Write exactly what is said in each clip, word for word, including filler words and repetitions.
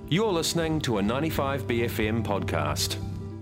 You're listening to a ninety-five B F M podcast.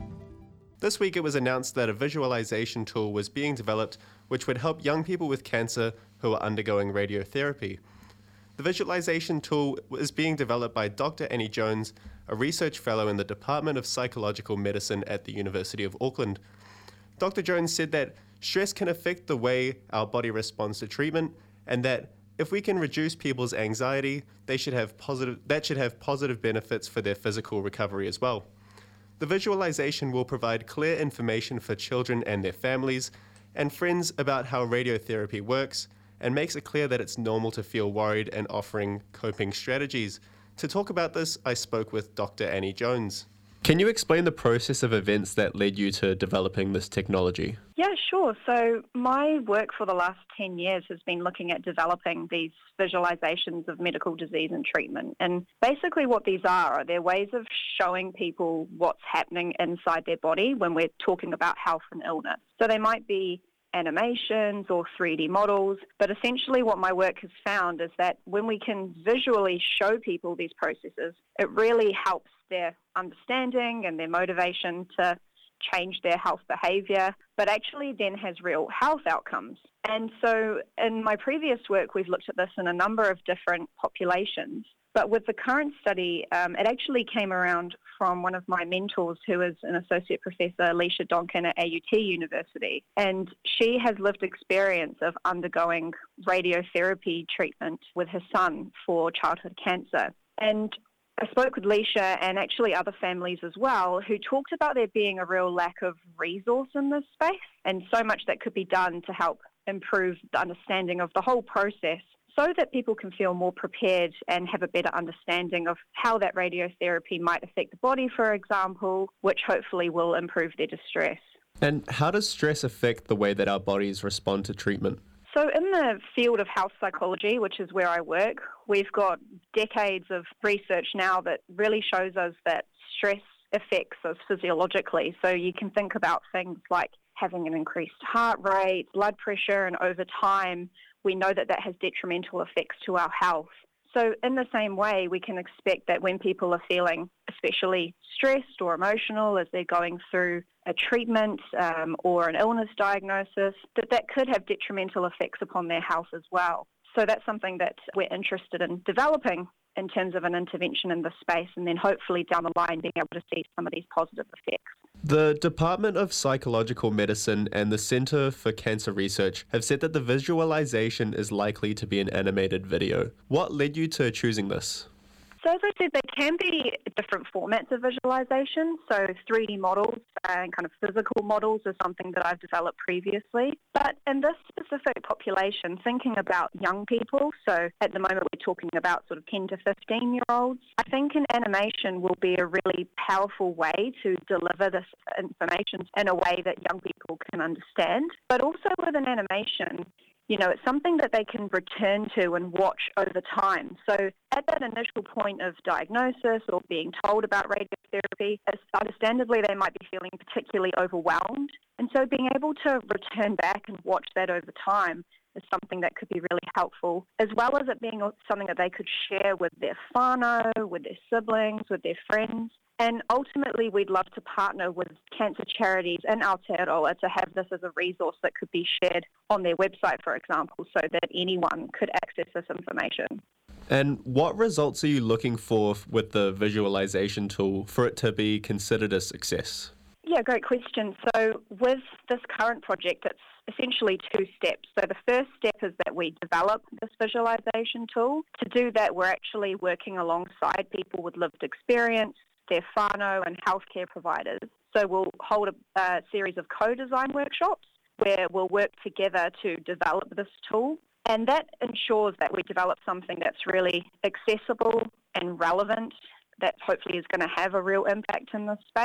This week it was announced that a visualization tool was being developed which would help young people with cancer who are undergoing radiotherapy. The visualization tool is being developed by Doctor Annie Jones, a research fellow in the Department of Psychological Medicine at the University of Auckland. Doctor Jones said that stress can affect the way our body responds to treatment, and that if we can reduce people's anxiety, they should have positive, that should have positive benefits for their physical recovery as well. The visualization will provide clear information for children and their families and friends about how radiotherapy works, and makes it clear that it's normal to feel worried and offering coping strategies. To talk about this, I spoke with Doctor Annie Jones. Can you explain the process of events that led you to developing this technology? Yeah, sure. So my work for the last ten years has been looking at developing these visualizations of medical disease and treatment. And basically what these are, are they're ways of showing people what's happening inside their body when we're talking about health and illness. So they might be animations or three D models, but essentially what my work has found is that when we can visually show people these processes, it really helps their understanding and their motivation to change their health behaviour, but actually then has real health outcomes. And so in my previous work, we've looked at this in a number of different populations. But with the current study, um, it actually came around from one of my mentors, who is an associate professor, Alicia Donkin at A U T University. And she has lived experience of undergoing radiotherapy treatment with her son for childhood cancer. And I spoke with Leisha and actually other families as well, who talked about there being a real lack of resource in this space, and so much that could be done to help improve the understanding of the whole process, so that people can feel more prepared and have a better understanding of how that radiotherapy might affect the body, for example, which hopefully will improve their distress. And how does stress affect the way that our bodies respond to treatment? So in the field of health psychology, which is where I work, we've got decades of research now that really shows us that stress affects us physiologically. So you can think about things like having an increased heart rate, blood pressure, and over time, we know that that has detrimental effects to our health. So in the same way, we can expect that when people are feeling especially stressed or emotional as they're going through a treatment um, or an illness diagnosis, that that could have detrimental effects upon their health as well. So that's something that we're interested in developing in terms of an intervention in this space, and then hopefully down the line being able to see some of these positive effects. The Department of Psychological Medicine and the Centre for Cancer Research have said that the visualization is likely to be an animated video. What led you to choosing this? So as I said, there can be different formats of visualization. So three D models and kind of physical models is something that I've developed previously. But in this specific population, thinking about young people, so at the moment we're talking about sort of ten to fifteen year olds, I think an animation will be a really powerful way to deliver this information in a way that young people can understand. But also with an animation, you know, it's something that they can return to and watch over time. So at that initial point of diagnosis or being told about radiotherapy, understandably they might be feeling particularly overwhelmed. And so being able to return back and watch that over time is something that could be really helpful, as well as it being something that they could share with their whānau, with their siblings, with their friends. And ultimately, we'd love to partner with cancer charities in Aotearoa to have this as a resource that could be shared on their website, for example, so that anyone could access this information. And what results are you looking for with the visualization tool for it to be considered a success? Yeah, great question. So with this current project, it's essentially two steps. So the first step is that we develop this visualization tool. To do that, we're actually working alongside people with lived experience, their whānau and healthcare providers. So we'll hold a, a series of co-design workshops where we'll work together to develop this tool. And that ensures that we develop something that's really accessible and relevant, that hopefully is going to have a real impact in this space.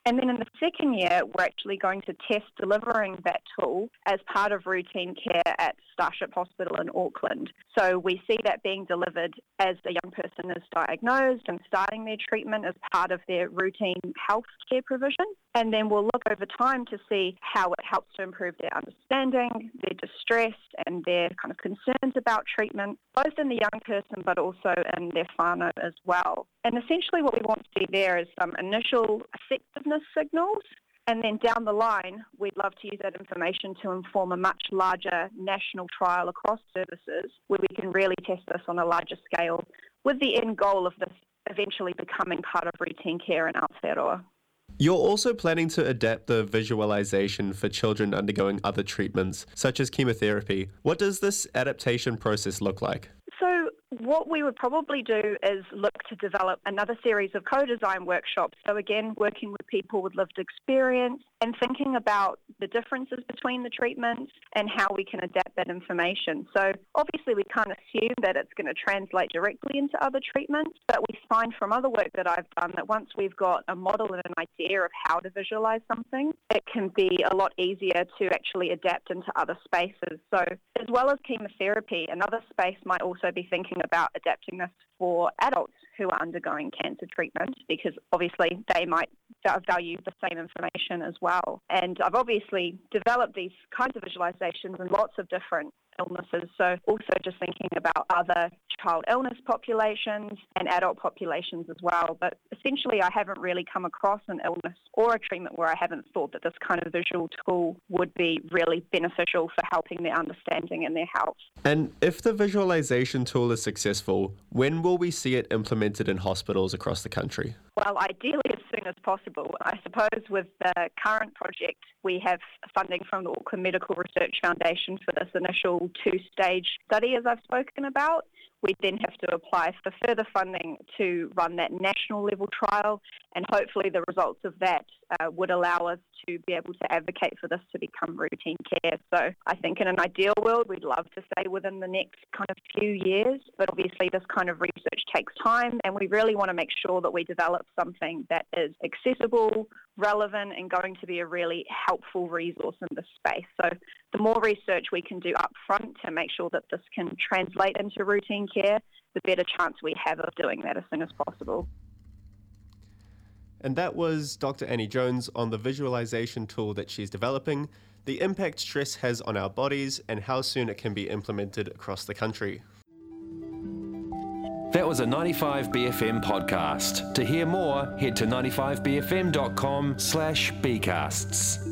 And then in the second year, we're actually going to test delivering that tool as part of routine care at Starship Hospital in Auckland. So we see that being delivered as a young person is diagnosed and starting their treatment as part of their routine health care provision. And then we'll look over time to see how it helps to improve their understanding, their distress, and their kind of concerns about treatment, both in the young person but also in their whānau as well. And essentially what we want to see there is some initial effectiveness signals, and then down the line, we'd love to use that information to inform a much larger national trial across services where we can really test this on a larger scale with the end goal of this eventually becoming part of routine care in Aotearoa. You're also planning to adapt the visualization for children undergoing other treatments, such as chemotherapy. What does this adaptation process look like? So what we would probably do is look to develop another series of co-design workshops. So again, working with people with lived experience and thinking about the differences between the treatments and how we can adapt that information. So obviously we can't assume that it's going to translate directly into other treatments, but we find from other work that I've done that once we've got a model and an idea of how to visualize something, it can be a lot easier to actually adapt into other spaces. So as well as chemotherapy, another space might also be thinking about adapting this for adults who are undergoing cancer treatment, because obviously they might value the same information as well. And I've obviously developed these kinds of visualizations in lots of different illnesses, so also just thinking about other child illness populations and adult populations as well. But essentially I haven't really come across an illness or a treatment where I haven't thought that this kind of visual tool would be really beneficial for helping their understanding and their health. And if the visualization tool is successful, when will we see it implemented in hospitals across the country? Well, ideally as soon as possible. I suppose with the current project, we have funding from the Auckland Medical Research Foundation for this initial two-stage study, as I've spoken about. We then have to apply for further funding to run that national level trial, and hopefully the results of that uh, would allow us to be able to advocate for this to become routine care. So I think in an ideal world, we'd love to say within the next kind of few years, but obviously this kind of research takes time, and we really want to make sure that we develop something that is accessible, relevant, and going to be a really helpful resource in this space. So the more research we can do up front to make sure that this can translate into routine care, the better chance we have of doing that as soon as possible. And that was Doctor Annie Jones on the visualization tool that she's developing, the impact stress has on our bodies, and how soon it can be implemented across the country. That was a ninety-five B F M podcast. To hear more, head to ninety-five b f m dot com slash bcasts.